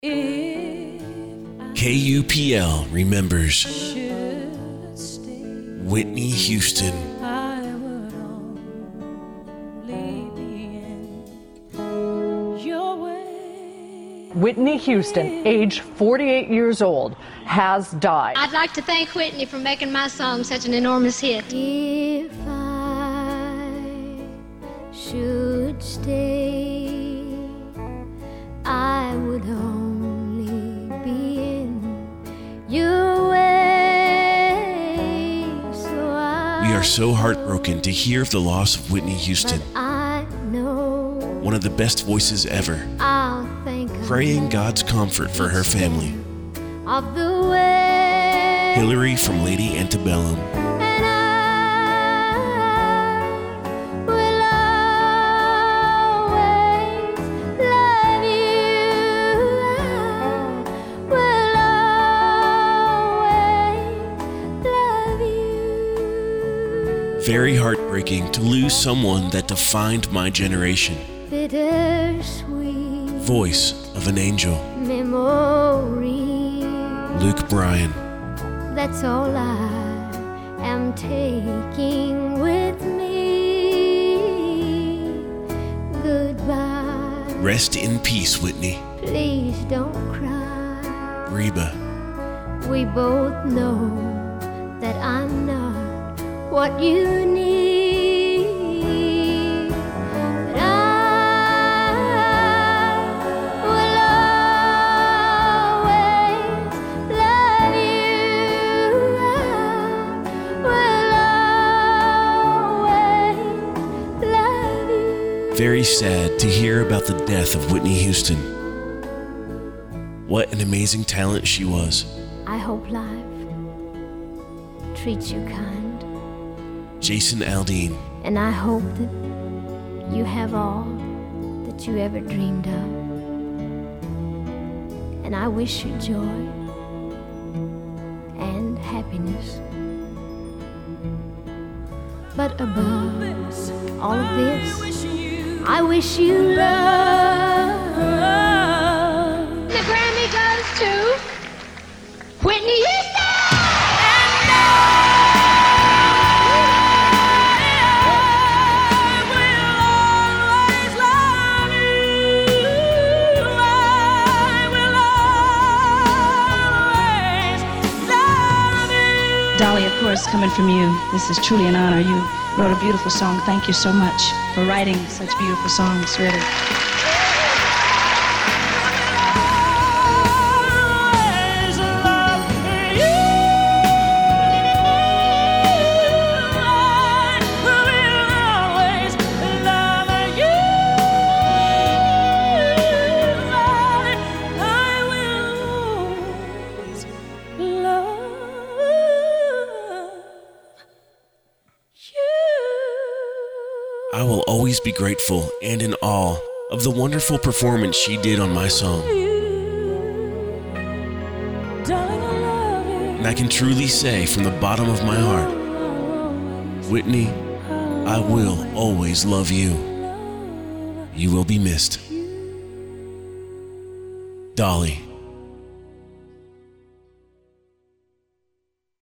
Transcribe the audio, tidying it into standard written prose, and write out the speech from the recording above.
KUPL remembers Whitney Houston. Whitney Houston, age 48 years old, has died. I'd like to thank Whitney for making my song such an enormous hit. If I should stay, I would only be in your way. We are so heartbroken to hear of the loss of Whitney Houston, I know one of the best voices ever, I'll think praying God's comfort for her family. of the way. Hillary from Lady Antebellum. And I will always love you. I will always love you. Very heartbreaking to lose someone that defined my generation. Bittersweet Voice of an angel, memory. Luke Bryan. That's all I am taking with me. Goodbye. Rest in peace, Whitney. Please don't cry. Reba. We both know that I'm not what you need. But I will always love you. I will always love you. Very sad to hear about the death of Whitney Houston. What an amazing talent she was. I hope life treats you kind. Jason Aldean. And I hope that you have all that you ever dreamed of. And I wish you joy and happiness. But above all of this, I wish you love. The Grammy goes to Whitney Houston! Dolly, of course, coming from you, this is truly an honor. You wrote a beautiful song. Thank you so much for writing such beautiful songs, really. I will always be grateful and in awe of the wonderful performance she did on my song. And I can truly say from the bottom of my heart, Whitney, I will always love you. You will be missed. Dolly.